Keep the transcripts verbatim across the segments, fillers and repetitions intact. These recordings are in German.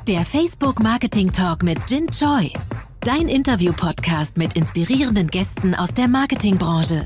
Der Facebook Marketing Talk mit Jin Choi. Dein Interview-Podcast mit inspirierenden Gästen aus der Marketingbranche.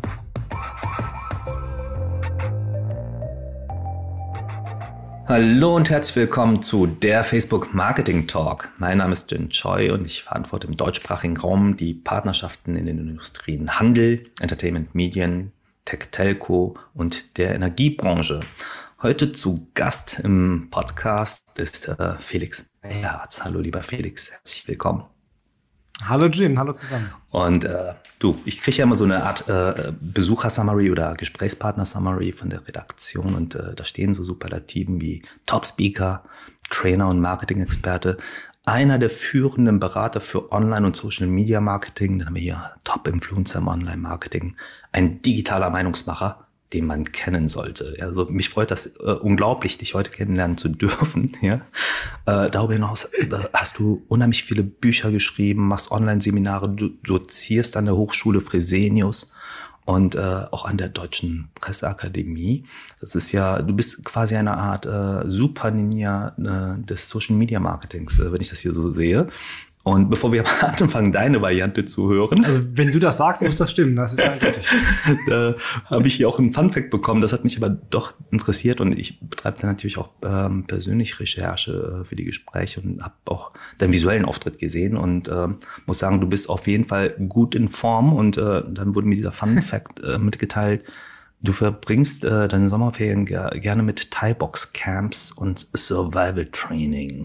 Hallo und herzlich willkommen zu der Facebook Marketing Talk. Mein Name ist Jin Choi und ich verantworte im deutschsprachigen Raum die Partnerschaften in den Industrien Handel, Entertainment, Medien, Tech, Telco und der Energiebranche. Heute zu Gast im Podcast ist äh, Felix Meyerz. Hallo lieber Felix, herzlich willkommen. Hallo Jin, hallo zusammen. Und äh, du, ich kriege ja immer so eine Art äh, Besucher-Summary oder Gesprächspartner-Summary von der Redaktion und äh, da stehen so Superlativen wie Top-Speaker, Trainer und Marketing-Experte, einer der führenden Berater für Online- und Social-Media-Marketing, dann haben wir hier Top-Influencer im Online-Marketing, ein digitaler Meinungsmacher, den man kennen sollte. Also mich freut das äh, unglaublich, dich heute kennenlernen zu dürfen. Ja? Äh, darüber hinaus äh, hast du unheimlich viele Bücher geschrieben, machst Online-Seminare, du dozierst an der Hochschule Fresenius und äh, auch an der Deutschen Presseakademie. Das ist ja, du bist quasi eine Art äh, Super-Ninja äh, des Social-Media-Marketings, äh, wenn ich das hier so sehe. Und bevor wir anfangen, deine Variante zu hören. Also wenn du das sagst, muss das stimmen. Das ist eindeutig. Da habe ich hier auch einen Funfact bekommen. Das hat mich aber doch interessiert. Und ich betreibe da natürlich auch ähm, persönlich Recherche äh, für die Gespräche und habe auch deinen visuellen Auftritt gesehen. Und äh, muss sagen, du bist auf jeden Fall gut in Form. Und äh, dann wurde mir dieser Funfact äh, mitgeteilt. Du verbringst äh, deine Sommerferien ger- gerne mit Thai-Box-Camps und Survival-Training.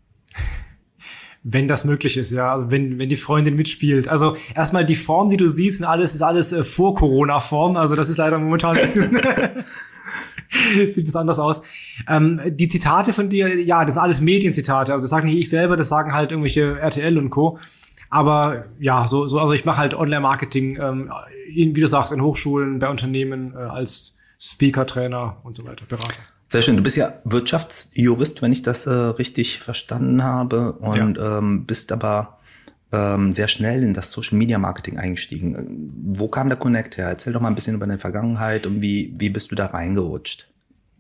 Wenn das möglich ist, ja, also wenn wenn die Freundin mitspielt. Also erstmal die Form, die du siehst, und alles ist alles äh, vor Corona-Form. Also das ist leider momentan ein bisschen sieht was anders aus. Ähm, die Zitate von dir, ja, das sind alles Medienzitate. Also das sage nicht ich selber, das sagen halt irgendwelche R T L und Co. Aber ja, so so also ich mache halt Online-Marketing, ähm, in, wie du sagst, in Hochschulen, bei Unternehmen äh, als Speaker, Trainer und so weiter, Berater. Sehr schön. Du bist ja Wirtschaftsjurist, wenn ich das äh, richtig verstanden habe, und ja. ähm, bist aber ähm, sehr schnell in das Social-Media-Marketing eingestiegen. Wo kam der Connect her? Erzähl doch mal ein bisschen über deine Vergangenheit und wie, wie bist du da reingerutscht?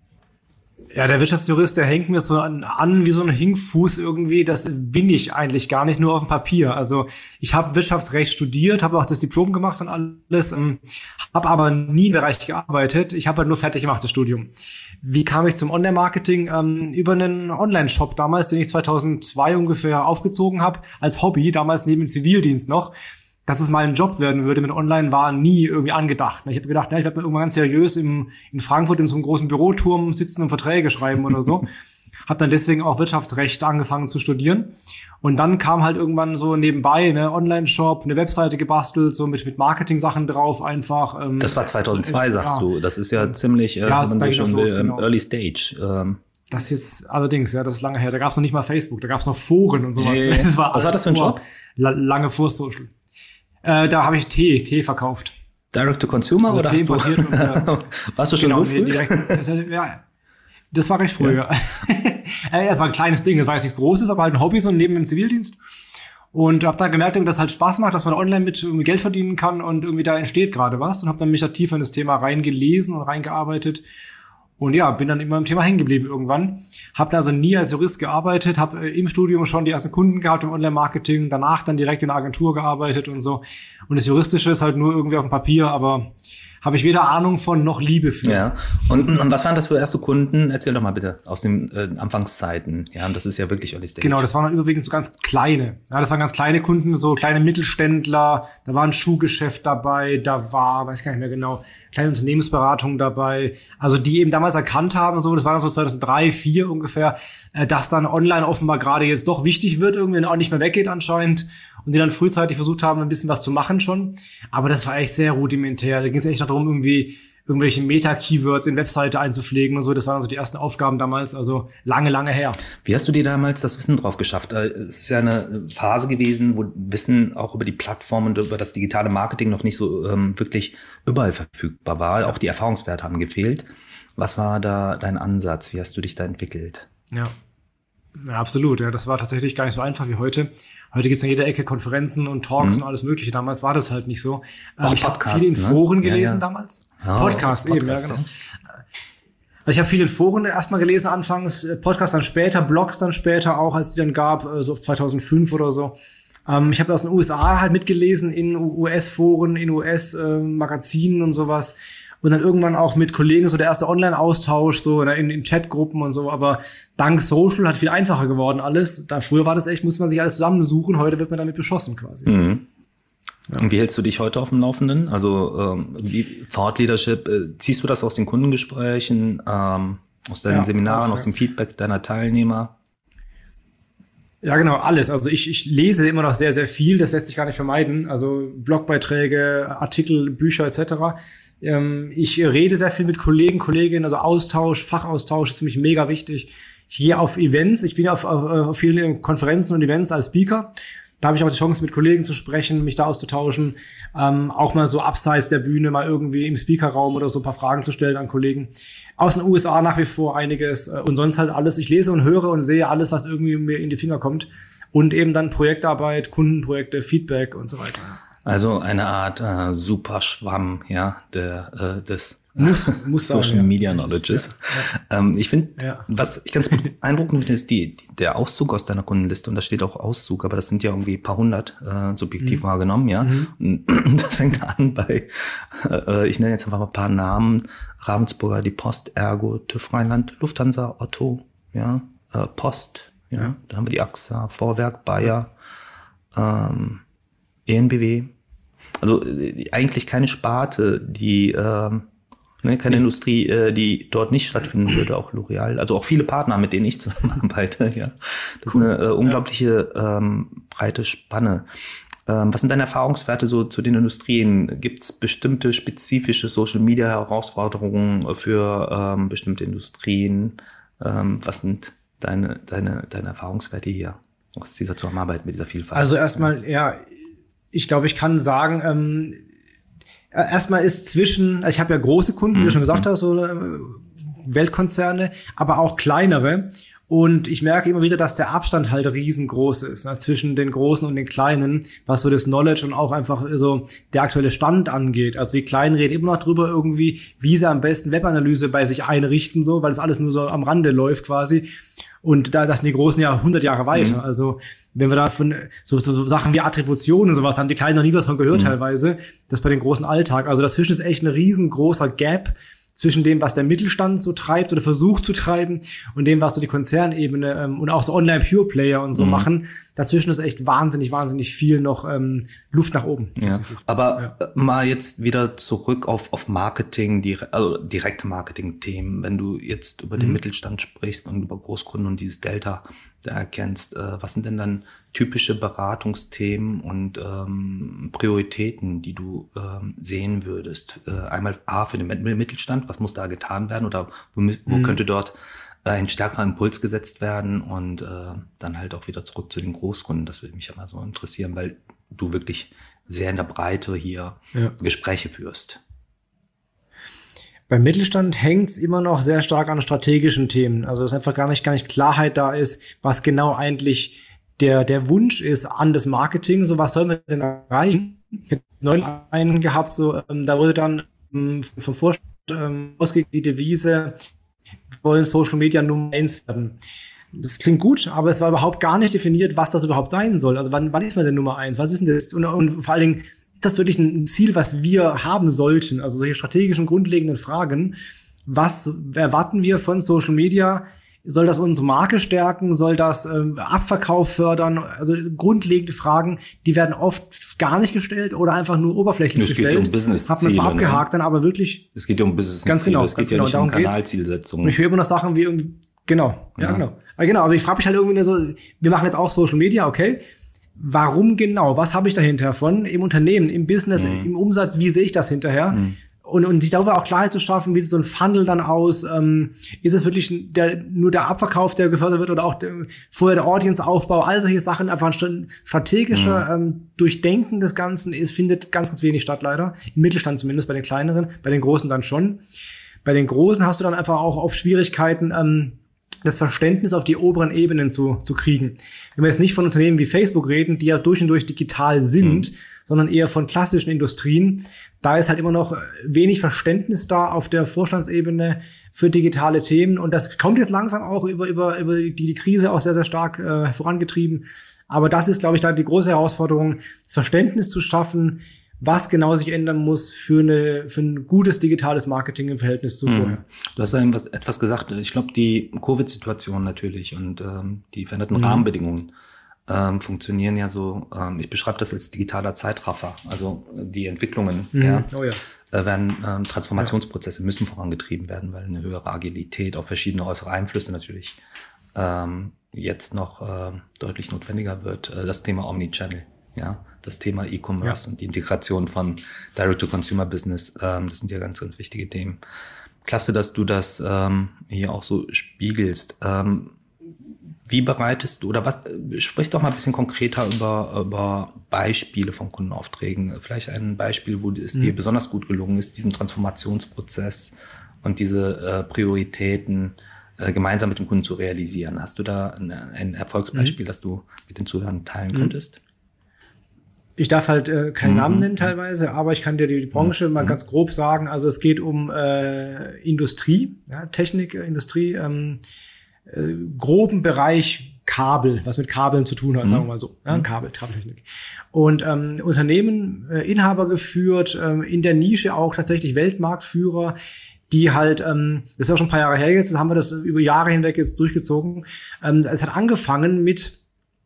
Ja, der Wirtschaftsjurist, der hängt mir so an, an wie so ein Hinkfuß irgendwie. Das bin ich eigentlich gar nicht, nur auf dem Papier. Also ich habe Wirtschaftsrecht studiert, habe auch das Diplom gemacht und alles, ähm, habe aber nie im Bereich gearbeitet. Ich habe halt nur fertig gemacht, das Studium. Wie kam ich zum Online-Marketing? Ähm, über einen Online-Shop damals, den ich zweitausendzwei ungefähr aufgezogen habe, als Hobby, damals neben dem Zivildienst noch. Dass es mal ein Job werden würde mit Online, war nie irgendwie angedacht. Ich habe gedacht, ja, ich werde mal irgendwann ganz seriös im, in Frankfurt in so einem großen Büroturm sitzen und Verträge schreiben oder so. Habe dann deswegen auch Wirtschaftsrecht angefangen zu studieren. Und dann kam halt irgendwann so nebenbei ne Online-Shop, eine Webseite gebastelt, so mit mit Marketing-Sachen drauf einfach. Ähm, das war zweitausendzwei, äh, sagst ja. du. Das ist ja ziemlich, äh, ja, wenn man so schon will, genau. Early Stage. Ähm. Das jetzt allerdings, ja, das ist lange her. Da gab es noch nicht mal Facebook, da gab es noch Foren und sowas. Hey. Das war Was war das für ein Job? La- lange vor Social. Äh, da habe ich Tee, Tee verkauft. Direct to Consumer also oder Tee hast du? importiert und, äh, Warst du schon genau, so früh? Direkt, ja, das war recht früh. Ja. Ja. Das war ein kleines Ding, das war jetzt nichts Großes, aber halt ein Hobby so neben dem Zivildienst. Und habe da gemerkt, dass das halt Spaß macht, dass man online mit irgendwie Geld verdienen kann und irgendwie da entsteht gerade was. Und habe dann mich da tiefer in das Thema reingelesen und reingearbeitet. Und ja, bin dann immer im Thema hängen geblieben irgendwann. Habe also nie als Jurist gearbeitet, habe im Studium schon die ersten Kunden gehabt im Online-Marketing, danach dann direkt in der Agentur gearbeitet und so. Und das Juristische ist halt nur irgendwie auf dem Papier, aber habe ich weder Ahnung von noch Liebe für. Ja. Und, und was waren das für erste Kunden? Erzähl doch mal bitte aus den äh, Anfangszeiten. Ja, das ist ja wirklich Early Stage. Genau, das waren dann überwiegend so ganz kleine. Ja, das waren ganz kleine Kunden, so kleine Mittelständler. Da war ein Schuhgeschäft dabei, da war, weiß gar nicht mehr genau, kleine Unternehmensberatung dabei. Also die eben damals erkannt haben, so, das war dann so zweitausenddrei, zweitausendvier ungefähr, äh, dass dann online offenbar gerade jetzt doch wichtig wird, irgendwie auch nicht mehr weggeht anscheinend. Und die dann frühzeitig versucht haben, ein bisschen was zu machen schon. Aber das war echt sehr rudimentär. Da ging es echt noch darum, irgendwie irgendwelche Meta-Keywords in Webseite einzupflegen und so. Das waren so die ersten Aufgaben damals, also lange, lange her. Wie hast du dir damals das Wissen drauf geschafft? Es ist ja eine Phase gewesen, wo Wissen auch über die Plattform und über das digitale Marketing noch nicht so ähm, wirklich überall verfügbar war. Ja. Auch die Erfahrungswerte haben gefehlt. Was war da dein Ansatz? Wie hast du dich da entwickelt? Ja, ja absolut. Ja, das war tatsächlich gar nicht so einfach wie heute. Heute gibt es in jeder Ecke Konferenzen und Talks mhm. und alles Mögliche. Damals war das halt nicht so. Auch ich habe viel in Foren ne? gelesen ja, ja. damals. Oh, Podcast, Podcast eben, ja, genau. Also ich habe viele Foren erstmal gelesen anfangs, Podcasts dann später, Blogs dann später auch, als es die dann gab, so zweitausendfünf oder so. Ähm, ich habe aus den U S A halt mitgelesen, in U S-Foren, in U S-Magazinen und sowas. Und dann irgendwann auch mit Kollegen so der erste Online-Austausch, so in, in Chatgruppen und so. Aber dank Social hat viel einfacher geworden alles. Da früher war das echt, muss man sich alles zusammensuchen. Heute wird man damit beschossen quasi. Mhm. Ja. Und wie hältst du dich heute auf dem Laufenden? Also ähm, wie Thought Leadership, äh, ziehst du das aus den Kundengesprächen, ähm, aus deinen ja, Seminaren, auch, aus ja. dem Feedback deiner Teilnehmer? Ja, genau, alles. Also ich, ich lese immer noch sehr, sehr viel. Das lässt sich gar nicht vermeiden. Also Blogbeiträge, Artikel, Bücher et cetera. Ähm, ich rede sehr viel mit Kollegen, Kolleginnen, also Austausch, Fachaustausch ist für mich mega wichtig. Ich gehe auf Events, ich bin auf, auf, auf vielen Konferenzen und Events als Speaker. Da habe ich auch die Chance, mit Kollegen zu sprechen, mich da auszutauschen. Ähm, auch mal so abseits der Bühne, mal irgendwie im Speakerraum oder so ein paar Fragen zu stellen an Kollegen. Aus den U S A nach wie vor einiges äh, und sonst halt alles. Ich lese und höre und sehe alles, was irgendwie mir in die Finger kommt. Und eben dann Projektarbeit, Kundenprojekte, Feedback und so weiter. Also eine Art äh, Superschwamm, ja, der, äh, des muss, muss Social sein, Media ja. Knowledges. Ja. Ähm, ich finde, ja. was ich ganz beeindruckend finde, ist die, die, der Auszug aus deiner Kundenliste. Und da steht auch Auszug, aber das sind ja irgendwie ein paar hundert äh, subjektiv mhm. wahrgenommen, ja. Mhm. Und das fängt an bei, äh, ich nenne jetzt einfach mal ein paar Namen: Ravensburger, die Post, Ergo, TÜV Rheinland, Lufthansa, Otto, ja, äh, Post, ja. ja. Dann haben wir die A X A, Vorwerk, Bayer, ähm, E N B W. Also äh, eigentlich keine Sparte, die äh, ne, keine nee. Industrie, äh, die dort nicht stattfinden würde, auch L'Oreal. Also auch viele Partner, mit denen ich zusammenarbeite. Ja, das cool. ist eine äh, unglaubliche ja. ähm, breite Spanne. Ähm, was sind deine Erfahrungswerte so zu den Industrien? Gibt es bestimmte spezifische Social-Media-Herausforderungen für ähm, bestimmte Industrien? Ähm, was sind deine deine deine Erfahrungswerte hier aus dieser Zusammenarbeit mit dieser Vielfalt? Also erstmal ja. Ich glaube, ich kann sagen, ähm, erstmal ist zwischen, ich habe ja große Kunden, wie du schon gesagt hast, so äh, Weltkonzerne, aber auch kleinere. Und ich merke immer wieder, dass der Abstand halt riesengroß ist, ne, zwischen den Großen und den Kleinen, was so das Knowledge und auch einfach so der aktuelle Stand angeht. Also die Kleinen reden immer noch drüber irgendwie, wie sie am besten Webanalyse bei sich einrichten, so, weil das alles nur so am Rande läuft quasi. Und da, das sind die Großen ja hundert Jahre weiter. Mhm. Also wenn wir da von so, so, so Sachen wie Attribution und sowas, da haben die Kleinen noch nie was von gehört mhm. teilweise. Das bei den großen Alltag. Also dazwischen ist echt ein riesengroßer Gap zwischen dem, was der Mittelstand so treibt oder versucht zu treiben und dem, was so die Konzernebene ähm, und auch so Online-Pure-Player und so mhm. machen. Dazwischen ist echt wahnsinnig, wahnsinnig viel noch ähm, Luft nach oben. Ja. Aber ja. mal jetzt wieder zurück auf, auf Marketing, die, also direkte Marketing-Themen. Wenn du jetzt über den mhm. Mittelstand sprichst und über Großkunden und dieses Delta da erkennst, äh, was sind denn dann typische Beratungsthemen und ähm, Prioritäten, die du ähm, sehen würdest? Äh, einmal A, für den Mittelstand, was muss da getan werden oder wo, wo mhm. könnte dort äh, ein stärkerer Impuls gesetzt werden und äh, dann halt auch wieder zurück zu den Großkunden. Das würde mich ja mal so interessieren, weil du wirklich sehr in der Breite hier ja. Gespräche führst. Beim Mittelstand hängt es immer noch sehr stark an strategischen Themen. Also dass einfach gar nicht, gar nicht Klarheit da ist, was genau eigentlich der, der Wunsch ist an das Marketing. So, was sollen wir denn erreichen? Ich habe neulich einen gehabt, so, ähm, da wurde dann ähm, vom Vorstand ähm, ausgegeben, die Devise, wir wollen Social Media Nummer eins werden. Das klingt gut, aber es war überhaupt gar nicht definiert, was das überhaupt sein soll. Also wann, wann ist man denn Nummer eins? Was ist denn das? Und, und vor allen Dingen, ist das wirklich ein Ziel, was wir haben sollten? Also solche strategischen, grundlegenden Fragen. Was erwarten wir von Social Media? Soll das unsere Marke stärken? Soll das ähm, Abverkauf fördern? Also grundlegende Fragen, die werden oft gar nicht gestellt oder einfach nur oberflächlich es gestellt. Es geht um Business-Ziele. Hat man zwar abgehakt, ne? Dann aber wirklich. Es geht ja um Business-Ziele. Ganz genau. Es geht ganz ja genau, nicht um Kanalzielsetzungen. Und ich höre immer noch Sachen wie irgendwie, genau, ja, ja genau. Aber genau, aber ich frage mich halt irgendwie so, wir machen jetzt auch Social Media, okay. Warum genau? Was habe ich dahinter von im Unternehmen, im Business, mhm. im Umsatz? Wie sehe ich das hinterher? Mhm. Und, und sich darüber auch Klarheit zu schaffen, wie sieht so ein Funnel dann aus? Ähm, ist es wirklich der, nur der Abverkauf, der gefördert wird oder auch der, vorher der Audience-Aufbau? All solche Sachen, einfach ein strategischer mhm. ähm, Durchdenken des Ganzen ist, findet ganz, ganz wenig statt leider. Im Mittelstand zumindest, bei den kleineren, bei den großen dann schon. Bei den großen hast du dann einfach auch oft Schwierigkeiten, ähm, das Verständnis auf die oberen Ebenen zu, zu kriegen. Wenn wir jetzt nicht von Unternehmen wie Facebook reden, die ja durch und durch digital sind, mhm. sondern eher von klassischen Industrien. Da ist halt immer noch wenig Verständnis da auf der Vorstandsebene für digitale Themen. Und das kommt jetzt langsam auch über, über, über die, die Krise auch sehr, sehr stark äh, vorangetrieben. Aber das ist, glaube ich, da die große Herausforderung, das Verständnis zu schaffen, was genau sich ändern muss für eine für ein gutes digitales Marketing im Verhältnis zu vorher. Du hast eben was, etwas gesagt. Ich glaube, die Covid-Situation natürlich und ähm, die veränderten mhm. Rahmenbedingungen ähm, funktionieren ja so, ähm, ich beschreibe das als digitaler Zeitraffer. Also die Entwicklungen mhm. ja, oh ja. äh, werden, ähm, Transformationsprozesse müssen vorangetrieben werden, weil eine höhere Agilität, auch verschiedene äußere Einflüsse natürlich ähm, jetzt noch äh, deutlich notwendiger wird. Äh, das Thema Omnichannel, ja, das Thema E-Commerce ja. und die Integration von Direct-to-Consumer-Business, ähm, das sind ja ganz, ganz wichtige Themen. Klasse, dass du das ähm, hier auch so spiegelst. Ähm, wie bereitest du, oder was, sprich doch mal ein bisschen konkreter über, über Beispiele von Kundenaufträgen. Vielleicht ein Beispiel, wo es mhm. dir besonders gut gelungen ist, diesen Transformationsprozess und diese äh, Prioritäten äh, gemeinsam mit dem Kunden zu realisieren. Hast du da ein, ein Erfolgsbeispiel, mhm. das du mit den Zuhörern teilen mhm. könntest? Ich darf halt äh, keinen mhm. Namen nennen teilweise, aber ich kann dir die, die Branche mhm. mal ganz grob sagen. Also es geht um äh, Industrie, ja, Technik, äh, Industrie, ähm, äh, groben Bereich Kabel, was mit Kabeln zu tun hat, mhm. sagen wir mal so, ja, Kabel, Kabeltechnik. Und ähm, Unternehmen, äh, Inhaber geführt, äh, in der Nische auch tatsächlich Weltmarktführer, die halt, ähm, das ist ja schon ein paar Jahre her jetzt, haben wir das über Jahre hinweg jetzt durchgezogen. Ähm, es hat angefangen mit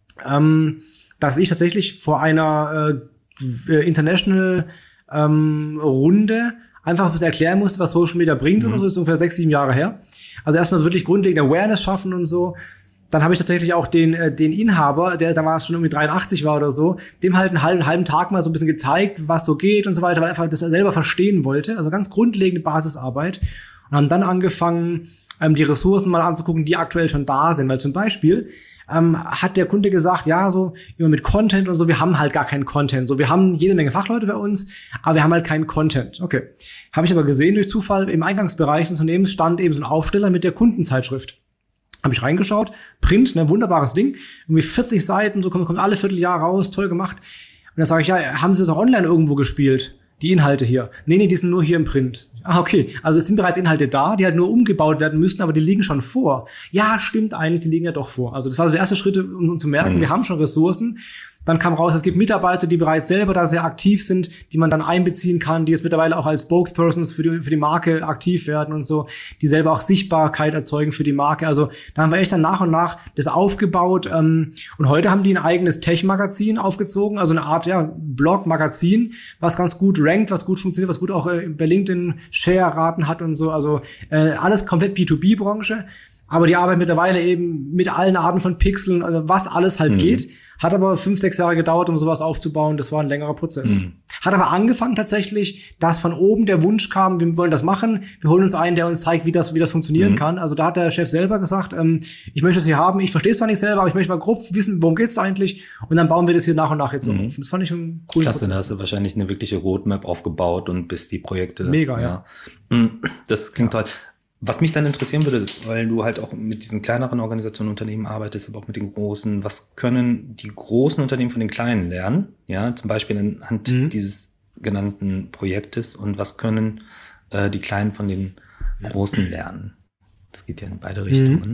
ähm, dass ich tatsächlich vor einer äh, International ähm, Runde einfach ein bisschen erklären musste, was Social Media bringt mhm. oder so, das ist ungefähr sechs, sieben Jahre her. Also erstmal so wirklich grundlegende Awareness schaffen und so. Dann habe ich tatsächlich auch den äh, den Inhaber, der damals schon irgendwie dreiundachtzig war oder so, dem halt einen halben, halben Tag mal so ein bisschen gezeigt, was so geht und so weiter, weil er einfach das selber verstehen wollte. Also ganz grundlegende Basisarbeit. Und haben dann angefangen, ähm, die Ressourcen mal anzugucken, die aktuell schon da sind. Weil zum Beispiel ähm, hat der Kunde gesagt, ja, so immer mit Content und so, wir haben halt gar keinen Content. So, wir haben jede Menge Fachleute bei uns, aber wir haben halt keinen Content. Okay. Habe ich aber gesehen durch Zufall, im Eingangsbereich des Unternehmens stand eben so ein Aufsteller mit der Kundenzeitschrift. Habe ich reingeschaut, Print, ne, wunderbares Ding, irgendwie vierzig Seiten, so kommt, kommt alle Vierteljahr raus, toll gemacht. Und dann sage ich, ja, haben Sie das auch online irgendwo gespielt? Die Inhalte hier. Nee, nee, die sind nur hier im Print. Ah, okay. Also es sind bereits Inhalte da, die halt nur umgebaut werden müssen, aber die liegen schon vor. Ja, stimmt eigentlich, die liegen ja doch vor. Also das war so der erste Schritt, um, um zu merken, mhm. wir haben schon Ressourcen. Dann kam raus, es gibt Mitarbeiter, die bereits selber da sehr aktiv sind, die man dann einbeziehen kann, die jetzt mittlerweile auch als Spokespersons für die, für die Marke aktiv werden und so, die selber auch Sichtbarkeit erzeugen für die Marke. Also da haben wir echt dann nach und nach das aufgebaut. Ähm, und heute haben die ein eigenes Tech-Magazin aufgezogen, also eine Art ja Blog-Magazin, was ganz gut rankt, was gut funktioniert, was gut auch äh, bei LinkedIn Share-Raten hat und so. Also äh, alles komplett B zwei B-Branche. Aber die arbeiten mittlerweile eben mit allen Arten von Pixeln, also was alles halt mhm. geht. Hat aber fünf, sechs Jahre gedauert, um sowas aufzubauen. Das war ein längerer Prozess. Mhm. Hat aber angefangen tatsächlich, dass von oben der Wunsch kam, wir wollen das machen. Wir holen uns einen, der uns zeigt, wie das, wie das funktionieren mhm. kann. Also da hat der Chef selber gesagt, ähm, ich möchte das hier haben. Ich verstehe es zwar nicht selber, aber ich möchte mal grob wissen, worum geht's eigentlich? Und dann bauen wir das hier nach und nach jetzt mhm. auf. Das fand ich einen coolen Klasse, Prozess. da hast du wahrscheinlich eine wirkliche Roadmap aufgebaut und bis die Projekte. Mega, ja. ja. Das klingt ja. toll. Was mich dann interessieren würde, weil du halt auch mit diesen kleineren Organisationen, Unternehmen arbeitest, aber auch mit den großen, was können die großen Unternehmen von den kleinen lernen? Ja, zum Beispiel anhand mhm. dieses genannten Projektes, und was können äh, die Kleinen von den Großen lernen? Das geht ja in beide Richtungen. Mhm.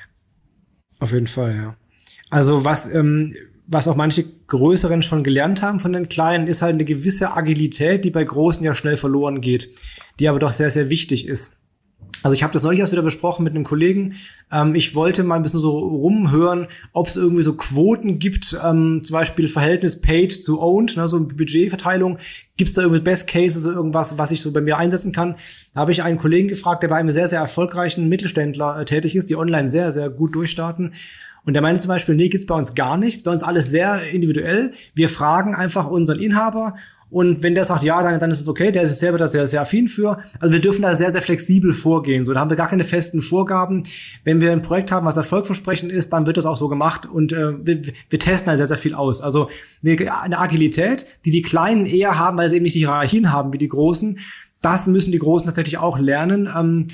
Auf jeden Fall, ja. Also was, ähm, was auch manche Größeren schon gelernt haben von den Kleinen, ist halt eine gewisse Agilität, die bei Großen ja schnell verloren geht, die aber doch sehr, sehr wichtig ist. Also ich habe das neulich erst wieder besprochen mit einem Kollegen. Ähm, ich wollte mal ein bisschen so rumhören, ob es irgendwie so Quoten gibt, ähm, zum Beispiel Verhältnis Paid zu Owned, ne, so eine Budgetverteilung. Gibt es da irgendwie Best Cases oder irgendwas, was ich so bei mir einsetzen kann? Da habe ich einen Kollegen gefragt, der bei einem sehr, sehr erfolgreichen Mittelständler äh, tätig ist, die online sehr, sehr gut durchstarten. Und der meinte zum Beispiel, nee, gibt's bei uns gar nichts. Bei uns alles sehr individuell. Wir fragen einfach unseren Inhaber. Und wenn der sagt, ja, dann, dann ist es okay, der ist selber da sehr, sehr affin für. Also wir dürfen da sehr, sehr flexibel vorgehen. So, da haben wir gar keine festen Vorgaben. Wenn wir ein Projekt haben, was erfolgversprechend ist, dann wird das auch so gemacht. Und äh, wir, wir testen halt sehr, sehr viel aus. Also eine, eine Agilität, die die Kleinen eher haben, weil sie eben nicht die Hierarchien haben wie die Großen. Das müssen die Großen tatsächlich auch lernen. Ähm,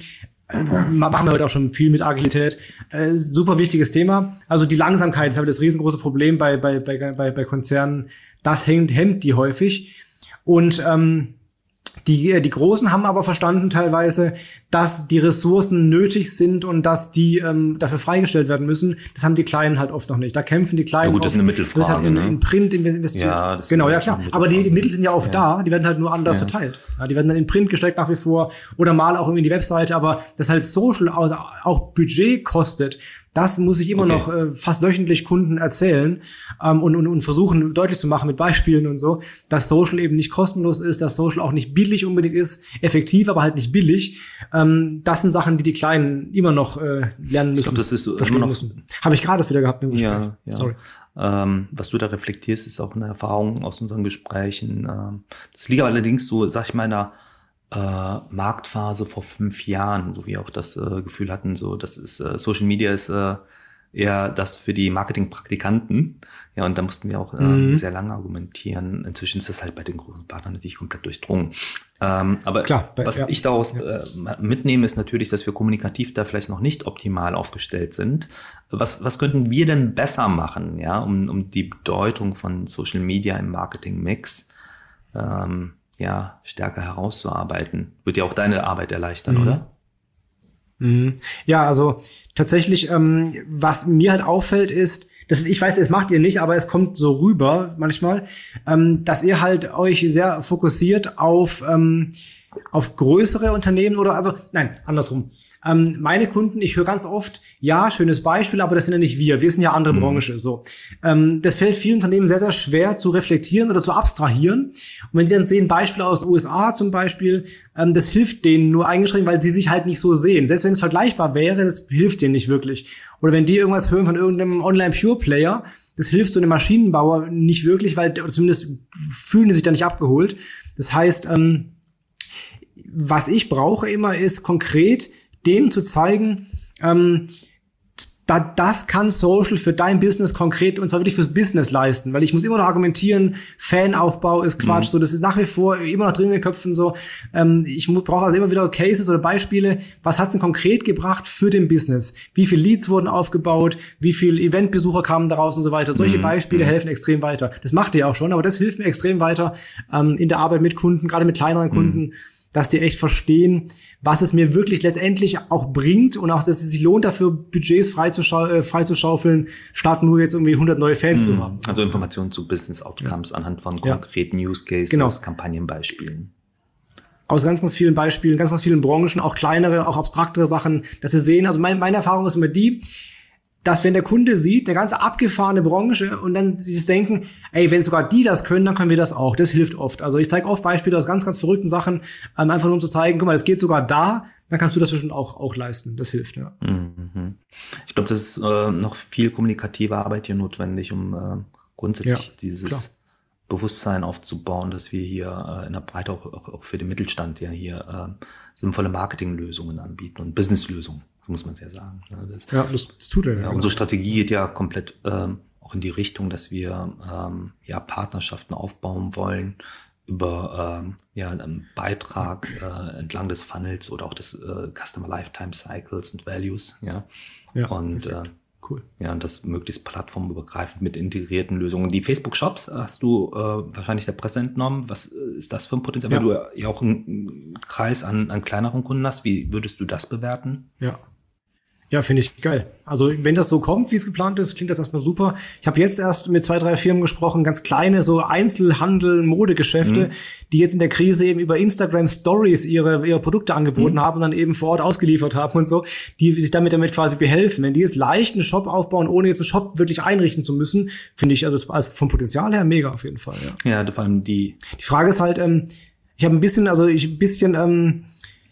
äh, machen wir heute auch schon viel mit Agilität. Äh, super wichtiges Thema. Also die Langsamkeit ist halt das riesengroße Problem bei, bei, bei, bei, bei Konzernen. Das hemmt, hemmt die häufig. Und ähm, Die, die Großen haben aber verstanden teilweise, dass die Ressourcen nötig sind und dass die ähm, dafür freigestellt werden müssen. Das haben die Kleinen halt oft noch nicht. Da kämpfen die Kleinen. Ja gut, das ist eine Mittelfrage. Halt in, in Print investiert. Ja, das genau, ja klar. Aber die, die Mittel sind ja oft ja. da, die werden halt nur anders ja. verteilt. Ja, die werden dann in Print gesteckt nach wie vor oder mal auch irgendwie in die Webseite. Aber das halt Social auch, auch Budget kostet, das muss ich immer okay. noch äh, fast wöchentlich Kunden erzählen ähm, und, und, und versuchen deutlich zu machen mit Beispielen und so, dass Social eben nicht kostenlos ist, dass Social auch nicht billig unbedingt ist, effektiv, aber halt nicht billig. Ähm, das sind Sachen, die die Kleinen immer noch äh, lernen müssen. Ich glaube, das ist so immer noch. Habe ich gerade das wieder gehabt im Gespräch. Ja, ja. Sorry. Ähm, was du da reflektierst, ist auch eine Erfahrung aus unseren Gesprächen. Ähm, das liegt aber allerdings so, sag ich mal, in einer Äh, Marktphase vor fünf Jahren, so wie auch das äh, Gefühl hatten, so das ist äh, Social Media ist äh, eher das für die Marketingpraktikanten. Ja, und da mussten wir auch äh, mhm. sehr lange argumentieren. Inzwischen ist das halt bei den großen Partnern natürlich komplett durchdrungen. Ähm, aber Klar, bei, was ja. ich daraus ja. äh, mitnehme, ist natürlich, dass wir kommunikativ da vielleicht noch nicht optimal aufgestellt sind. Was, was könnten wir denn besser machen, ja, um, um die Bedeutung von Social Media im Marketing-Mix ähm, ja, stärker herauszuarbeiten? Wird ja auch deine Arbeit erleichtern, mhm. oder? Mhm. Ja, also tatsächlich, ähm, was mir halt auffällt, ist, das, ich weiß, das macht ihr nicht, aber es kommt so rüber manchmal, ähm, dass ihr halt euch sehr fokussiert auf, ähm, auf größere Unternehmen oder, also, nein, andersrum. Ähm, meine Kunden, ich höre ganz oft, ja, schönes Beispiel, aber das sind ja nicht wir. Wir sind ja andere mhm. Branche, so. Ähm, das fällt vielen Unternehmen sehr, sehr schwer zu reflektieren oder zu abstrahieren. Und wenn die dann sehen, Beispiele aus den U S A zum Beispiel, ähm, das hilft denen nur eingeschränkt, weil sie sich halt nicht so sehen. Selbst wenn es vergleichbar wäre, das hilft denen nicht wirklich. Oder wenn die irgendwas hören von irgendeinem Online-Pure-Player, das hilft so einem Maschinenbauer nicht wirklich, weil, oder zumindest fühlen die sich da nicht abgeholt. Das heißt, ähm, was ich brauche immer ist konkret, denen zu zeigen, ähm, da, das kann Social für dein Business konkret, und zwar wirklich fürs Business leisten, weil ich muss immer noch argumentieren, Fanaufbau ist Quatsch, mhm. so, das ist nach wie vor immer noch drin in den Köpfen, so, ähm, ich brauche also immer wieder Cases oder Beispiele, was hat's denn konkret gebracht für den Business, wie viele Leads wurden aufgebaut, wie viele Eventbesucher kamen daraus und so weiter, solche mhm. Beispiele mhm. helfen extrem weiter, das macht ihr auch schon, aber das hilft mir extrem weiter, ähm, in der Arbeit mit Kunden, gerade mit kleineren Kunden, mhm. dass die echt verstehen, was es mir wirklich letztendlich auch bringt und auch, dass es sich lohnt, dafür Budgets freizuschau- äh, freizuschaufeln, statt nur jetzt irgendwie hundert neue Fans mm. zu haben. Also Informationen zu Business Outcomes ja. anhand von konkreten ja. Use Cases, genau. Kampagnenbeispielen. Aus ganz, ganz vielen Beispielen, ganz, ganz vielen Branchen, auch kleinere, auch abstraktere Sachen, dass sie sehen. Also mein, meine Erfahrung ist immer die, dass wenn der Kunde sieht, eine ganz abgefahrene Branche und dann dieses Denken, ey, wenn sogar die das können, dann können wir das auch. Das hilft oft. Also ich zeige oft Beispiele aus ganz, ganz verrückten Sachen, ähm, einfach nur um zu zeigen, guck mal, das geht sogar da, dann kannst du das bestimmt auch, auch leisten. Das hilft, ja. Mhm. Ich glaube, das ist äh, noch viel kommunikative Arbeit hier notwendig, um äh, grundsätzlich ja, dieses klar. Bewusstsein aufzubauen, dass wir hier äh, in der Breite auch, auch, auch für den Mittelstand ja hier äh, sinnvolle Marketinglösungen anbieten und Businesslösungen. So muss man es ja sagen. Das, ja, das, das tut er. Ja, ja, unsere Strategie geht ja komplett ähm, auch in die Richtung, dass wir ähm, ja Partnerschaften aufbauen wollen über ähm, ja einen Beitrag äh, entlang des Funnels oder auch des äh, Customer Lifetime Cycles und Values. Ja, ja und äh, cool. Ja, und das möglichst plattformübergreifend mit integrierten Lösungen. Die Facebook-Shops hast du äh, wahrscheinlich der Presse entnommen. Was ist das für ein Potenzial? Ja. Weil du ja auch einen Kreis an, an kleineren Kunden hast. Wie würdest du das bewerten? Ja. Ja, finde ich geil. Also wenn das so kommt, wie es geplant ist, klingt das erstmal super. Ich habe jetzt erst mit zwei, drei Firmen gesprochen, ganz kleine, so Einzelhandel, Modegeschäfte, mhm. die jetzt in der Krise eben über Instagram Stories ihre ihre Produkte angeboten mhm. haben und dann eben vor Ort ausgeliefert haben und so, die sich damit damit quasi behelfen. Wenn die jetzt leicht einen Shop aufbauen, ohne jetzt einen Shop wirklich einrichten zu müssen, finde ich also vom Potenzial her mega auf jeden Fall. Ja, ja vor allem die. Die Frage ist halt, ähm, ich habe ein bisschen, also ich ein bisschen ähm,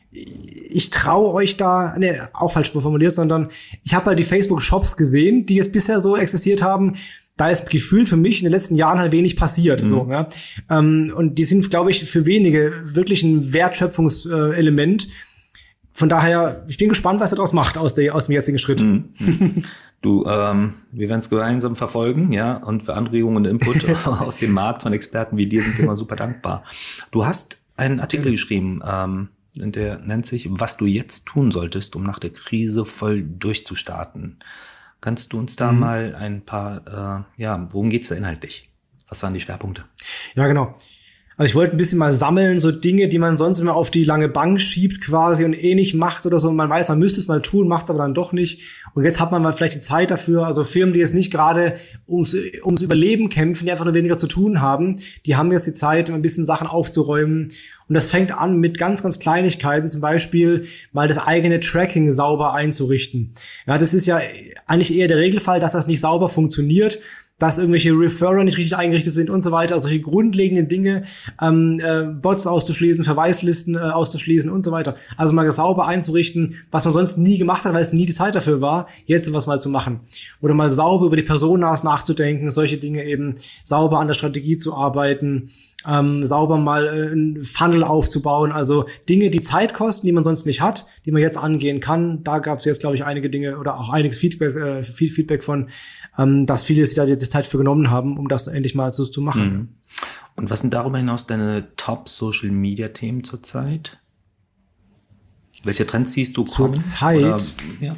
ich traue euch da, ne, auch falsch formuliert, sondern ich habe halt die Facebook-Shops gesehen, die jetzt bisher so existiert haben. Da ist gefühlt für mich in den letzten Jahren halt wenig passiert. Mhm. So, ja. Ähm, und die sind, glaube ich, für wenige wirklich ein Wertschöpfungselement. Von daher, ich bin gespannt, was er daraus macht aus, der, aus dem jetzigen Schritt. Mhm. Du, ähm, wir werden es gemeinsam verfolgen, ja, und für Anregungen und Input aus dem Markt von Experten wie dir sind wir immer super dankbar. Du hast einen Artikel geschrieben, ähm, Und der nennt sich, was du jetzt tun solltest, um nach der Krise voll durchzustarten. Kannst du uns da mhm. mal ein paar, äh, ja, worum geht's da inhaltlich? Was waren die Schwerpunkte? Ja, genau. Also ich wollte ein bisschen mal sammeln, so Dinge, die man sonst immer auf die lange Bank schiebt quasi und eh nicht macht oder so. Und man weiß, man müsste es mal tun, macht aber dann doch nicht. Und jetzt hat man mal vielleicht die Zeit dafür. Also Firmen, die jetzt nicht gerade ums, ums Überleben kämpfen, die einfach nur weniger zu tun haben, die haben jetzt die Zeit, ein bisschen Sachen aufzuräumen. Und das fängt an mit ganz, ganz Kleinigkeiten, zum Beispiel mal das eigene Tracking sauber einzurichten. Ja, das ist ja eigentlich eher der Regelfall, dass das nicht sauber funktioniert, dass irgendwelche Referrer nicht richtig eingerichtet sind und so weiter. Also solche grundlegenden Dinge, ähm, äh, Bots auszuschließen, Verweislisten äh, auszuschließen und so weiter. Also mal sauber einzurichten, was man sonst nie gemacht hat, weil es nie die Zeit dafür war, jetzt was mal zu machen. Oder mal sauber über die Personas nachzudenken, solche Dinge eben, sauber an der Strategie zu arbeiten, ähm, sauber mal äh, ein Funnel aufzubauen. Also Dinge, die Zeit kosten, die man sonst nicht hat, die man jetzt angehen kann. Da gab es jetzt, glaube ich, einige Dinge oder auch einiges Feedback, äh, viel Feedback von, ähm, dass viele sich da die Zeit für genommen haben, um das endlich mal so zu machen. Mhm. Und was sind darüber hinaus deine Top-Social-Media-Themen zurzeit? Welche Trends siehst du kommen? Zurzeit? Ja.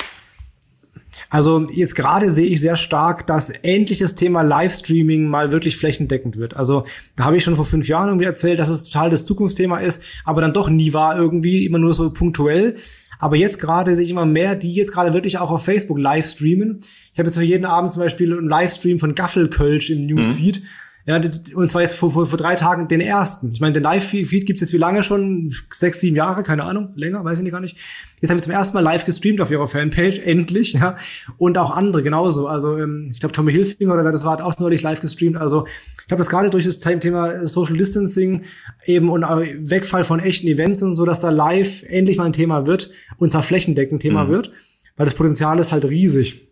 Also jetzt gerade sehe ich sehr stark, dass endlich das Thema Livestreaming mal wirklich flächendeckend wird. Also da habe ich schon vor fünf Jahren irgendwie erzählt, dass es total das Zukunftsthema ist, aber dann doch nie war irgendwie, immer nur so punktuell. Aber jetzt gerade sehe ich immer mehr, die jetzt gerade wirklich auch auf Facebook live streamen. Ich habe jetzt für jeden Abend zum Beispiel einen Livestream von Gaffelkölsch im Newsfeed. Mhm. Ja, und zwar jetzt vor, vor, vor drei Tagen den ersten. Ich meine, den Live-Feed gibt's jetzt wie lange schon? Sechs, sieben Jahre, keine Ahnung, länger, weiß ich nicht gar nicht. Jetzt haben wir zum ersten Mal live gestreamt auf ihrer Fanpage, endlich, ja. Und auch andere genauso. Also ähm, ich glaube, Tommy Hilfiger oder wer das war, hat auch neulich live gestreamt. Also ich glaube, das gerade durch das Thema Social Distancing eben und Wegfall von echten Events und so, dass da live endlich mal ein Thema wird und zwar flächendeckend Thema mhm. wird, weil das Potenzial ist halt riesig.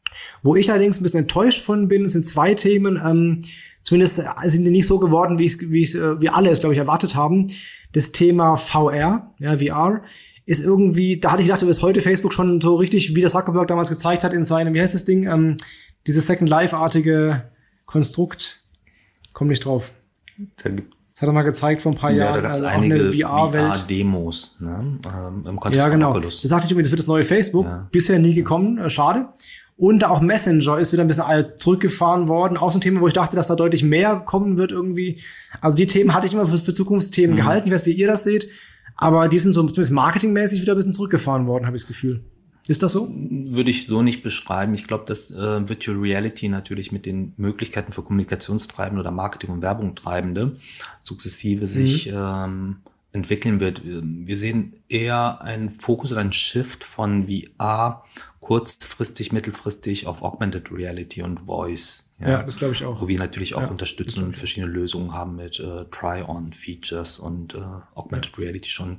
Wo ich allerdings ein bisschen enttäuscht von bin, sind zwei Themen, ähm, zumindest sind die nicht so geworden, wie ich wie ich wie alle es, glaube ich, erwartet haben. Das Thema V R, ja, V R, ist irgendwie, da hatte ich gedacht, bis heute Facebook schon so richtig, wie der Zuckerberg damals gezeigt hat in seinem, wie heißt das Ding, ähm, dieses Second Life-artige Konstrukt. Komm nicht drauf. Da gibt Das hat er mal gezeigt vor ein paar ja, Jahren. Da gab es also einige V R-Welt. V R-Demos, ne? ähm, im Kontext ja, genau. von Oculus. Das sagte ich übrigens, das wird das neue Facebook. Ja. Bisher nie gekommen, äh, schade. Und auch Messenger ist wieder ein bisschen zurückgefahren worden. Auch so ein Thema, wo ich dachte, dass da deutlich mehr kommen wird irgendwie. Also die Themen hatte ich immer für, für Zukunftsthemen mhm. gehalten. Ich weiß, wie ihr das seht. Aber die sind so zumindest marketingmäßig wieder ein bisschen zurückgefahren worden, habe ich das Gefühl. Ist das so? Würde ich so nicht beschreiben. Ich glaube, dass äh, Virtual Reality natürlich mit den Möglichkeiten für Kommunikationstreibende oder Marketing- und Werbungtreibende sukzessive mhm. sich ähm, entwickeln wird. Wir sehen eher einen Fokus oder einen Shift von V R kurzfristig, mittelfristig auf Augmented Reality und Voice. Ja, ja das glaube ich auch. Wo wir natürlich auch ja, unterstützen und verschiedene Lösungen haben mit äh, Try-on-Features und äh, Augmented ja. Reality schon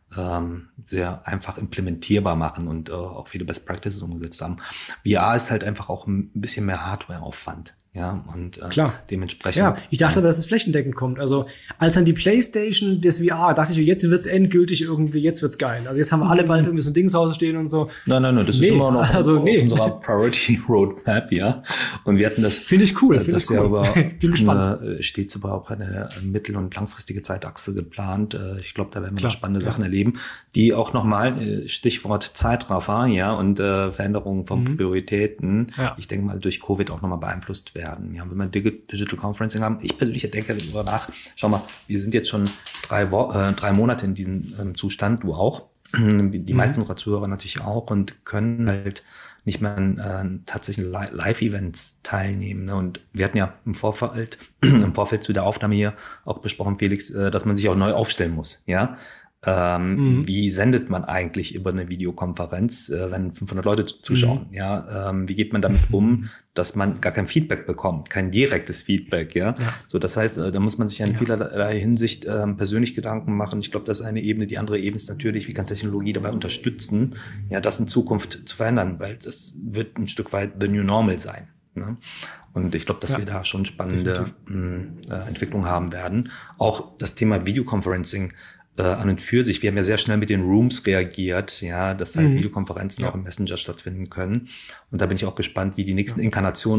ähm, sehr einfach implementierbar machen und äh, auch viele Best Practices umgesetzt haben. V R ist halt einfach auch ein bisschen mehr Hardware-Aufwand. Ja, und äh, Klar. dementsprechend. Ja, ich dachte aber, dass es flächendeckend kommt. Also, als dann die PlayStation des V R, dachte ich, jetzt wird's endgültig irgendwie, jetzt wird's geil. Also, jetzt haben wir alle bald irgendwie so ein Ding zu Hause stehen und so. Nein, nein, nein, das nee. ist immer noch also, auf nee. unserer Priority Roadmap, ja. Und wir hatten das. Finde ich cool, finde ich cool. Ja aber Bin gespannt. Eine, stets aber auch eine mittel- und langfristige Zeitachse geplant. Ich glaube, da werden wir Klar. noch spannende ja. Sachen erleben, die auch nochmal, Stichwort Zeitraffer, ja, und äh, Veränderungen von mhm. Prioritäten, ja. ich denke mal, durch Covid auch nochmal beeinflusst werden. Ja, wenn man Digital Conferencing haben. Ich persönlich denke darüber nach, schau mal, wir sind jetzt schon drei, Wo- äh, drei Monate in diesem ähm, Zustand, du auch, die meisten mhm. unserer Zuhörer natürlich auch und können halt nicht mehr an äh, tatsächlichen Live-Events teilnehmen. Ne? Und wir hatten ja im Vorfeld, im Vorfeld zu der Aufnahme hier auch besprochen, Felix, äh, dass man sich auch neu aufstellen muss, ja. Ähm, mhm. Wie sendet man eigentlich über eine Videokonferenz, äh, wenn fünfhundert Leute zuschauen? Mhm. Ja, ähm, wie geht man damit um, dass man gar kein Feedback bekommt, kein direktes Feedback? Ja, ja. So, das heißt, äh, da muss man sich in ja. vielerlei Hinsicht äh, persönlich Gedanken machen. Ich glaube, das ist eine Ebene. Die andere Ebene ist natürlich, wie kann Technologie dabei unterstützen, ja, das in Zukunft zu verändern, weil das wird ein Stück weit the new normal sein. Ne? Und ich glaube, dass ja. wir da schon spannende äh, Entwicklungen haben werden. Auch das Thema Videoconferencing Äh, an und für sich. Wir haben ja sehr schnell mit den Rooms reagiert, ja, dass halt mhm. Videokonferenzen ja. auch im Messenger stattfinden können. Und da bin ich auch gespannt, wie die nächsten ja. Inkarnationen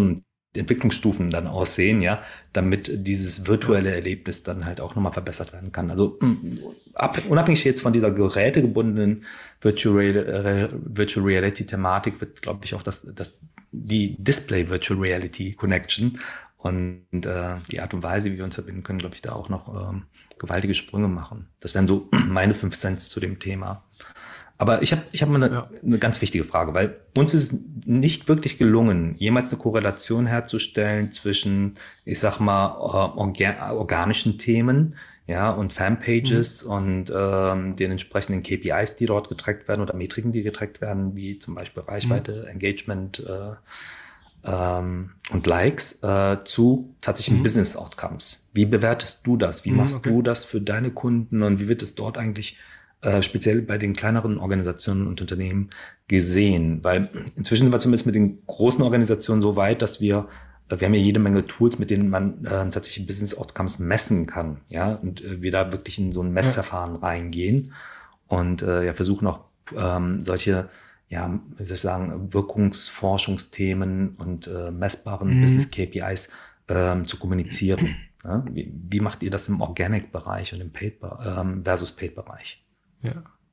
Entwicklungsstufen dann aussehen, ja, damit dieses virtuelle Erlebnis dann halt auch nochmal verbessert werden kann. Also ab, unabhängig jetzt von dieser gerätegebundenen Virtual, Real, Virtual Reality Thematik wird, glaube ich, auch das, das die Display Virtual Reality Connection und äh, die Art und Weise, wie wir uns verbinden können, glaube ich, da auch noch ähm, gewaltige Sprünge machen. Das wären so meine fünf Cents zu dem Thema. Aber ich habe ich hab mal eine, ja. eine ganz wichtige Frage, weil uns ist es nicht wirklich gelungen, jemals eine Korrelation herzustellen zwischen, ich sag mal, orga- organischen Themen, ja, und Fanpages mhm. und ähm, den entsprechenden K P Is, die dort getrackt werden oder Metriken, die getrackt werden, wie zum Beispiel Reichweite, mhm. Engagement äh, ähm, und Likes, äh, zu tatsächlichen mhm. Business Outcomes. Wie bewertest du das? Wie mhm, machst okay. du das für deine Kunden und wie wird es dort eigentlich Äh, speziell bei den kleineren Organisationen und Unternehmen gesehen? Weil inzwischen sind wir zumindest mit den großen Organisationen so weit, dass wir, äh, wir haben ja jede Menge Tools, mit denen man äh, tatsächlich Business Outcomes messen kann, ja, und äh, wir da wirklich in so ein Messverfahren ja. reingehen und äh, ja versuchen auch ähm, solche, ja, wie soll ich sagen, Wirkungsforschungsthemen und äh, messbaren mhm. Business K P Is äh, zu kommunizieren. Ja? Wie, wie macht ihr das im Organic-Bereich und im Paid ähm, versus Paid-Bereich? Ja.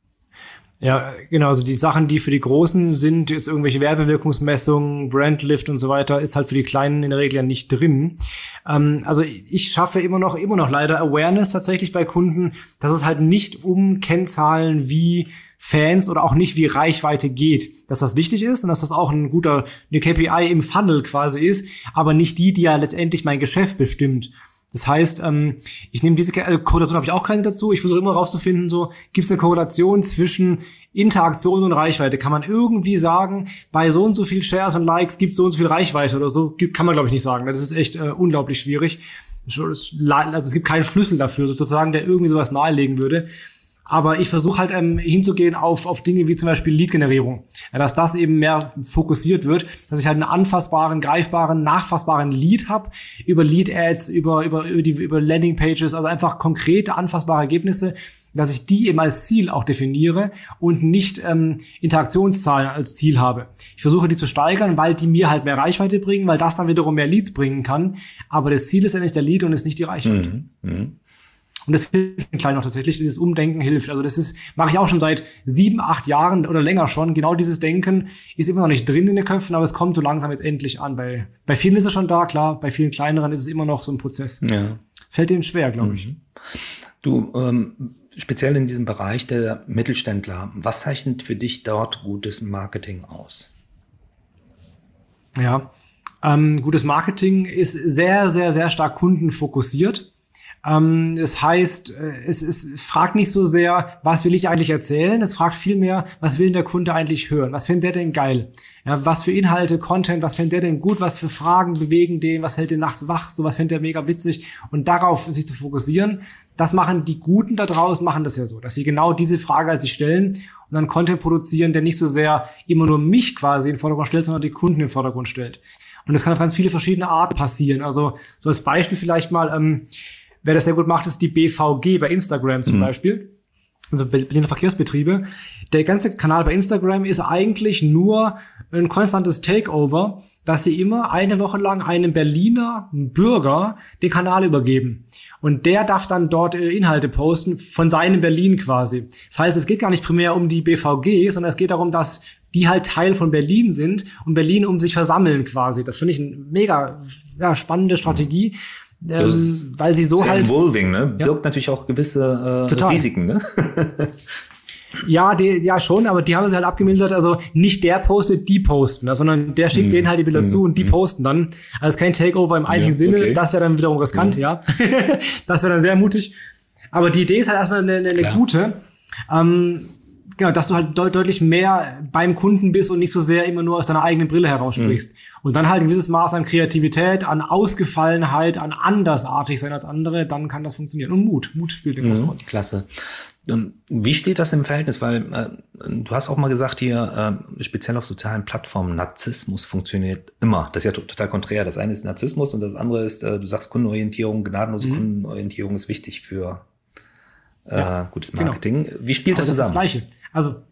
Ja, genau, also die Sachen, die für die Großen sind, jetzt irgendwelche Werbewirkungsmessungen, Brandlift und so weiter, ist halt für die Kleinen in der Regel ja nicht drin. Ähm, also ich schaffe immer noch, immer noch leider Awareness tatsächlich bei Kunden, dass es halt nicht um Kennzahlen wie Fans oder auch nicht wie Reichweite geht, dass das wichtig ist und dass das auch ein guter, eine K P I im Funnel quasi ist, aber nicht die, die ja letztendlich mein Geschäft bestimmt. Das heißt, ähm, ich nehme diese äh, Korrelation, habe ich auch keine dazu. Ich versuche immer rauszufinden, so gibt es eine Korrelation zwischen Interaktion und Reichweite. Kann man irgendwie sagen, bei so und so viel Shares und Likes gibt es so und so viel Reichweite oder so? Kann man, glaube ich, nicht sagen. Das ist echt äh, unglaublich schwierig. Also es gibt keinen Schlüssel dafür, sozusagen, der irgendwie sowas nahelegen würde. Aber ich versuche halt ähm, hinzugehen auf auf Dinge wie zum Beispiel Lead-Generierung. Ja, dass das eben mehr fokussiert wird, dass ich halt einen anfassbaren, greifbaren, nachfassbaren Lead habe, über Lead-Ads, über über über die über Landing-Pages, also einfach konkrete, anfassbare Ergebnisse, dass ich die eben als Ziel auch definiere und nicht ähm, Interaktionszahlen als Ziel habe. Ich versuche die zu steigern, weil die mir halt mehr Reichweite bringen, weil das dann wiederum mehr Leads bringen kann. Aber das Ziel ist ja nicht der Lead und ist nicht die Reichweite. Mhm. Mhm. Und das hilft den Kleinen auch tatsächlich, dieses Umdenken hilft. Also das ist, mache ich auch schon seit sieben, acht Jahren oder länger schon. Genau dieses Denken ist immer noch nicht drin in den Köpfen, aber es kommt so langsam jetzt endlich an. Bei, bei vielen ist es schon da, klar. Bei vielen kleineren ist es immer noch so ein Prozess. Ja. Fällt denen schwer, glaube ich. Du, ähm, speziell in diesem Bereich der Mittelständler, was zeichnet für dich dort gutes Marketing aus? Ja, ähm, gutes Marketing ist sehr, sehr, sehr stark kundenfokussiert. Ähm, das heißt, es, es, es fragt nicht so sehr, was will ich eigentlich erzählen? Es fragt vielmehr, was will der Kunde eigentlich hören? Was findet der denn geil? Ja, was für Inhalte, Content, was findet der denn gut? Was für Fragen bewegen den? Was hält den nachts wach? So was findet der mega witzig? Und darauf sich zu fokussieren, das machen die Guten da draußen, machen das ja so, dass sie genau diese Frage als sich stellen und dann Content produzieren, der nicht so sehr immer nur mich quasi in den Vordergrund stellt, sondern die Kunden in den Vordergrund stellt. Und das kann auf ganz viele verschiedene Arten passieren. Also so als Beispiel vielleicht mal, ähm, wer das sehr gut macht, ist die B V G bei Instagram zum mhm. Beispiel. Also Berliner Verkehrsbetriebe. Der ganze Kanal bei Instagram ist eigentlich nur ein konstantes Takeover, dass sie immer eine Woche lang einem Berliner Bürger den Kanal übergeben. Und der darf dann dort Inhalte posten von seinem Berlin quasi. Das heißt, es geht gar nicht primär um die B V G, sondern es geht darum, dass die halt Teil von Berlin sind und Berlin um sich versammeln quasi. Das finde ich eine mega ja, spannende Strategie. Mhm. Ähm, weil sie so halt involving, ne? Birgt ja. natürlich auch gewisse äh, Risiken, ne? ja, die, ja schon, aber die haben es halt abgemildert, also nicht der postet, die posten, sondern der schickt mm. denen halt die Bilder mm. zu und die mm. posten dann. Also kein Takeover im eigentlichen ja, Sinne, okay. Das wäre dann wiederum riskant, mm. ja. Das wäre dann sehr mutig. Aber die Idee ist halt erstmal eine, eine gute. Ähm, Genau, dass du halt deut- deutlich mehr beim Kunden bist und nicht so sehr immer nur aus deiner eigenen Brille heraussprichst. Mhm. Und dann halt ein gewisses Maß an Kreativität, an Ausgefallenheit, an andersartig sein als andere, dann kann das funktionieren. Und Mut. Mut spielt eine große Rolle. Klasse. Wie steht das im Verhältnis? Weil äh, du hast auch mal gesagt hier, äh, speziell auf sozialen Plattformen, Narzissmus funktioniert immer. Das ist ja t- total konträr. Das eine ist Narzissmus und das andere ist, äh, du sagst Kundenorientierung, gnadenlose mhm. Kundenorientierung ist wichtig für Ja, äh, gutes Marketing. Genau. Wie spielt das, das zusammen? Das ist das Gleiche. Also,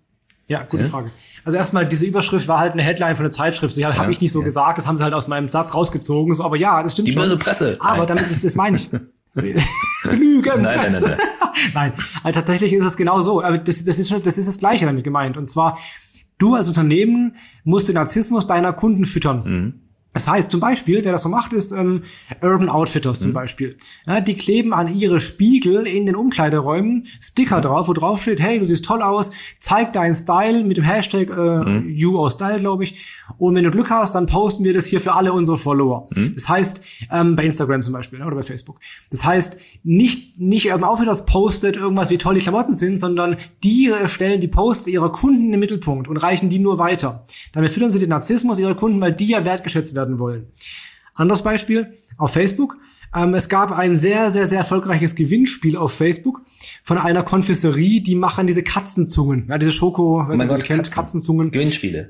Ja, gute ja? Frage. Also erstmal, diese Überschrift war halt eine Headline von der Zeitschrift. Die halt, ja, habe ich nicht so ja. gesagt, das haben sie halt aus meinem Satz rausgezogen. So, aber ja, das stimmt Die schon. böse Presse. Aber nein. damit ist das meine ich. Lügen. Nein, nein, nein, nein. Nein, also tatsächlich ist es genau so. Aber das, das, ist schon, das ist das Gleiche damit gemeint. Und zwar, du als Unternehmen musst den Narzissmus deiner Kunden füttern. Mhm. Das heißt, zum Beispiel, wer das so macht, ist ähm, Urban Outfitters zum mhm. Beispiel. Ja, die kleben an ihre Spiegel in den Umkleideräumen Sticker drauf, wo drauf steht, hey, du siehst toll aus, zeig deinen Style mit dem Hashtag äh, mhm. You or Style, glaube ich. Und wenn du Glück hast, dann posten wir das hier für alle unsere Follower. Mhm. Das heißt, ähm, bei Instagram zum Beispiel oder bei Facebook. Das heißt, nicht nicht Urban Outfitters postet irgendwas, wie toll die Klamotten sind, sondern die stellen die Posts ihrer Kunden in den Mittelpunkt und reichen die nur weiter. Damit füttern sie den Narzissmus ihrer Kunden, weil die ja wertgeschätzt werden wollen. Anderes Beispiel auf Facebook. Ähm, es gab ein sehr, sehr, sehr erfolgreiches Gewinnspiel auf Facebook von einer Konfiserie, die machen diese Katzenzungen. Ja, diese Schoko, oh mein Gott, ihr kennt, Katzen. Gewinnspiele. Gewinnspiele.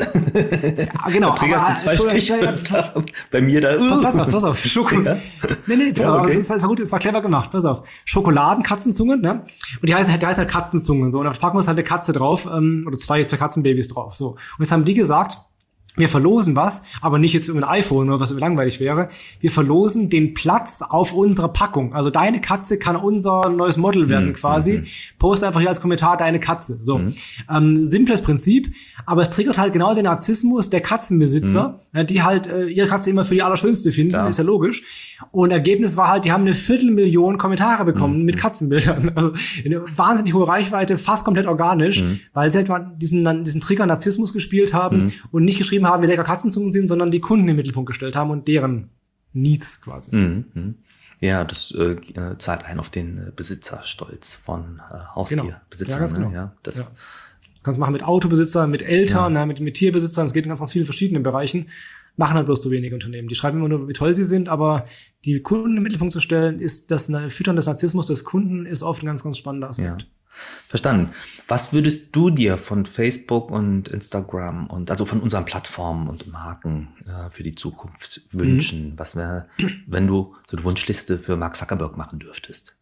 Ja, genau. Triggerst du zwei Stiche. Bei mir da. Uh. Pass auf, pass auf. Schokolade. Ja. Nee, nee, ja, okay. also, es war gut, es war clever gemacht. Pass auf. Schokoladen-Katzenzungen, ne? Und die heißen halt, die heißen halt Katzenzungen, so. Und auf der Packung ist halt eine Katze drauf, ähm, oder zwei, zwei Katzenbabys drauf, so. Und jetzt haben die gesagt, wir verlosen was, aber nicht jetzt ein iPhone oder was langweilig wäre. Wir verlosen den Platz auf unserer Packung. Also deine Katze kann unser neues Model werden, mhm. quasi. Mhm. Poste einfach hier als Kommentar deine Katze. So. Mhm. Ähm, simples Prinzip, aber es triggert halt genau den Narzissmus der Katzenbesitzer, mhm. die halt äh, ihre Katze immer für die Allerschönste finden, Klar. ist ja logisch. Und Ergebnis war halt, die haben eine Viertelmillion Kommentare bekommen mhm. mit Katzenbildern. Also eine wahnsinnig hohe Reichweite, fast komplett organisch, mhm. weil sie halt diesen, diesen Trigger Narzissmus gespielt haben mhm. und nicht geschrieben haben, wie lecker Katzenzungen sind, sondern die Kunden im Mittelpunkt gestellt haben und deren Needs quasi. Mhm. Ja, das äh, zahlt ein auf den äh, Besitzerstolz von äh, Haustierbesitzern. Genau. Ja, ganz genau. Ne? Ja, das ja. Kannst machen mit Autobesitzern, mit Eltern, ja. ne, mit, mit Tierbesitzern. Es geht in ganz, ganz vielen verschiedenen Bereichen. Machen halt bloß zu wenige Unternehmen. Die schreiben immer nur, wie toll sie sind, aber die Kunden im Mittelpunkt zu stellen, ist das Füttern des Narzissmus des Kunden ist oft ein ganz, ganz spannender Aspekt. Ja. Verstanden. Was würdest du dir von Facebook und Instagram und also von unseren Plattformen und Marken äh, für die Zukunft wünschen? Mhm. Was wäre, wenn du so eine Wunschliste für Mark Zuckerberg machen dürftest?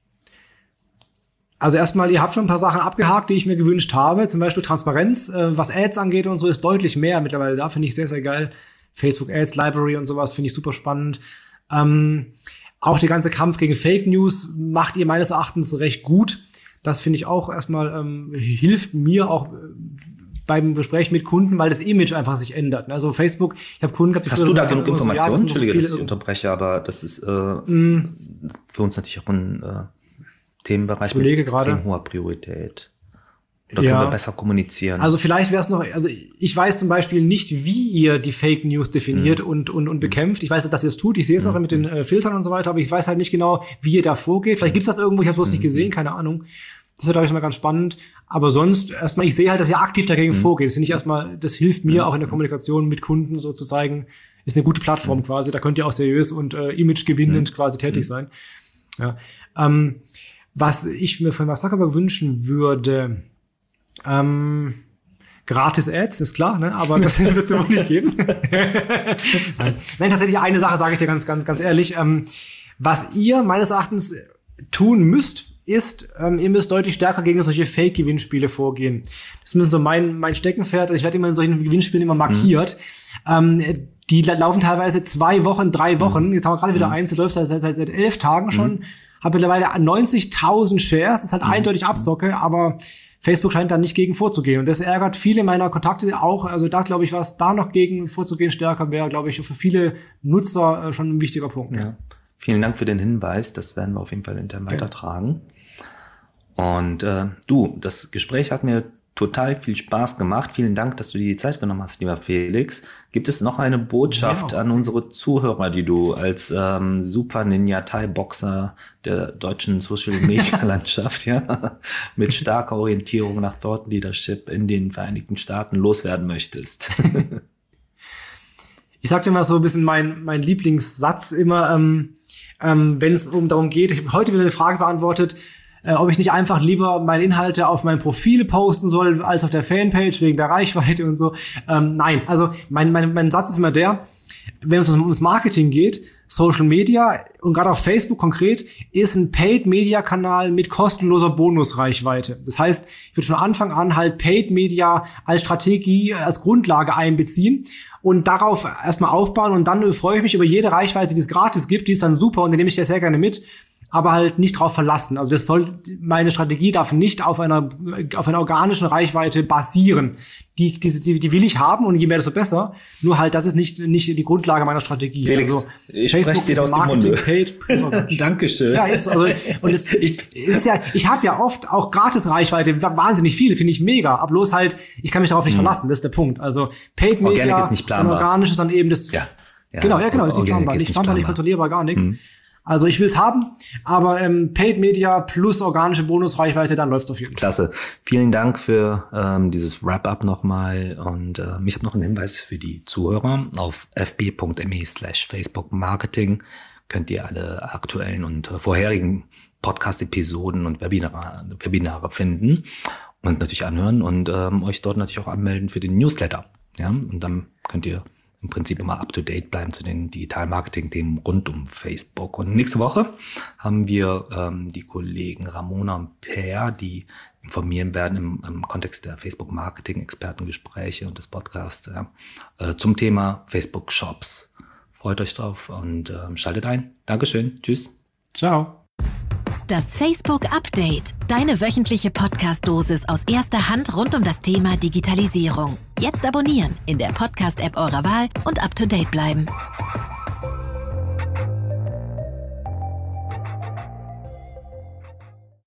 Also erstmal, ihr habt schon ein paar Sachen abgehakt, die ich mir gewünscht habe. Zum Beispiel Transparenz, äh, was Ads angeht und so, ist deutlich mehr mittlerweile da. Finde ich sehr, sehr geil. Facebook Ads, Library und sowas finde ich super spannend. Ähm, auch der ganze Kampf gegen Fake News macht ihr meines Erachtens recht gut. Das finde ich auch erstmal, ähm, hilft mir auch äh, beim Gespräch mit Kunden, weil das Image einfach sich ändert. Also Facebook, ich habe Kunden gehabt, die Hast du da genug Informationen? So, ja, Entschuldige, so dass ich unterbreche, aber das ist äh, mm. für uns natürlich auch ein äh, Themenbereich mit extrem grade. hoher Priorität. Oder ja. können wir besser kommunizieren? Also vielleicht wäre es noch, also ich weiß zum Beispiel nicht, wie ihr die Fake News definiert mhm. und, und, und bekämpft. Ich weiß, dass ihr es tut. Ich sehe es mhm. auch mit den äh, Filtern und so weiter, aber ich weiß halt nicht genau, wie ihr da vorgeht. Vielleicht gibt's das irgendwo, ich habe bloß mhm. nicht gesehen, keine Ahnung. Das ist, glaube ich, mal ganz spannend. Aber sonst erstmal, ich sehe halt, dass ihr aktiv dagegen mhm. vorgeht. Das finde ich erstmal, das hilft mir mhm. auch in der Kommunikation mit Kunden so zu zeigen, ist eine gute Plattform mhm. quasi. Da könnt ihr auch seriös und äh, imagegewinnend mhm. quasi tätig mhm. sein. Ja. Ähm, was ich mir von Mark Zuckerberg wünschen würde, ähm, gratis Ads, ist klar, ne? Aber das wird es wohl nicht geben. Nein. Nein, tatsächlich eine Sache sage ich dir ganz, ganz, ganz ehrlich. Ähm, was ihr meines Erachtens tun müsst, ist, ähm, ihr müsst deutlich stärker gegen solche Fake-Gewinnspiele vorgehen. Das ist so mein, mein Steckenpferd. Ich werde immer in solchen Gewinnspielen immer markiert. Mhm. Ähm, die laufen teilweise zwei Wochen, drei Wochen. Jetzt haben wir gerade wieder mhm. eins, das läuft seit, seit, seit elf Tagen schon. Mhm. Hat mittlerweile neunzigtausend Shares. Das ist halt mhm. eindeutig Abzocke, aber Facebook scheint da nicht gegen vorzugehen. Und das ärgert viele meiner Kontakte auch. Also das, glaube ich, was da noch gegen vorzugehen stärker wäre, glaube ich, für viele Nutzer äh, schon ein wichtiger Punkt. Ja. Vielen Dank für den Hinweis. Das werden wir auf jeden Fall intern weitertragen. Und äh, du, das Gespräch hat mir total viel Spaß gemacht. Vielen Dank, dass du dir die Zeit genommen hast, lieber Felix. Gibt es noch eine Botschaft ja, an unsere Zuhörer, die du als ähm, Super Ninja Thai-Boxer der deutschen Social-Media-Landschaft ja, mit starker Orientierung nach Thought Leadership in den Vereinigten Staaten loswerden möchtest? Ich sag dir mal so ein bisschen mein, mein Lieblingssatz immer, ähm, ähm, wenn es um darum geht, ich habe heute wieder eine Frage beantwortet, äh, ob ich nicht einfach lieber meine Inhalte auf mein Profil posten soll, als auf der Fanpage, wegen der Reichweite und so. Ähm, nein, also mein, mein, mein Satz ist immer der, wenn es ums Marketing geht, Social Media und gerade auf Facebook konkret ist ein Paid-Media-Kanal mit kostenloser Bonusreichweite. Das heißt, ich würde von Anfang an halt Paid-Media als Strategie, als Grundlage einbeziehen und darauf erstmal aufbauen und dann freue ich mich über jede Reichweite, die es gratis gibt, die ist dann super und die nehme ich ja sehr gerne mit, aber halt nicht drauf verlassen. Also das soll, meine Strategie darf nicht auf einer, auf einer organischen Reichweite basieren. Die, die, die, die will ich haben und je mehr, desto besser. Nur halt, das ist nicht, nicht die Grundlage meiner Strategie. Felix, also, ich spreche dir aus dem Munde. Paid, Dankeschön. Ja, ist, also, und es ist ja, ich habe ja oft auch Gratis-Reichweite, wahnsinnig viel, finde ich mega. Aber bloß halt, ich kann mich darauf nicht hm. verlassen, das ist der Punkt. Also, Paid Media, Organic ist nicht planbar. Und organisch ist dann eben das, ja, ja, genau, ja, genau, ist nicht planbar. Nicht planbar, nicht kontrollierbar, gar nichts. Hm. Also ich will es haben, aber ähm, Paid Media plus organische Bonusreichweite, dann läuft's auf jeden Fall. Klasse. Vielen Dank für ähm, dieses Wrap-up nochmal. Und ähm, ich habe noch einen Hinweis für die Zuhörer. Auf fb.me slash Facebook Marketing könnt ihr alle aktuellen und äh, vorherigen Podcast-Episoden und Webinare, Webinare finden und natürlich anhören und ähm, euch dort natürlich auch anmelden für den Newsletter. Ja, und dann könnt ihr im Prinzip immer up-to-date bleiben zu den Digital-Marketing-Themen rund um Facebook. Und nächste Woche haben wir ähm, die Kollegen Ramona und Per, die informieren werden im, im Kontext der Facebook-Marketing-Expertengespräche und des Podcasts ja, äh, zum Thema Facebook-Shops. Freut euch drauf und äh, schaltet ein. Dankeschön. Tschüss. Ciao. Das Facebook Update. Deine wöchentliche Podcast-Dosis aus erster Hand rund um das Thema Digitalisierung. Jetzt abonnieren in der Podcast-App eurer Wahl und up to date bleiben.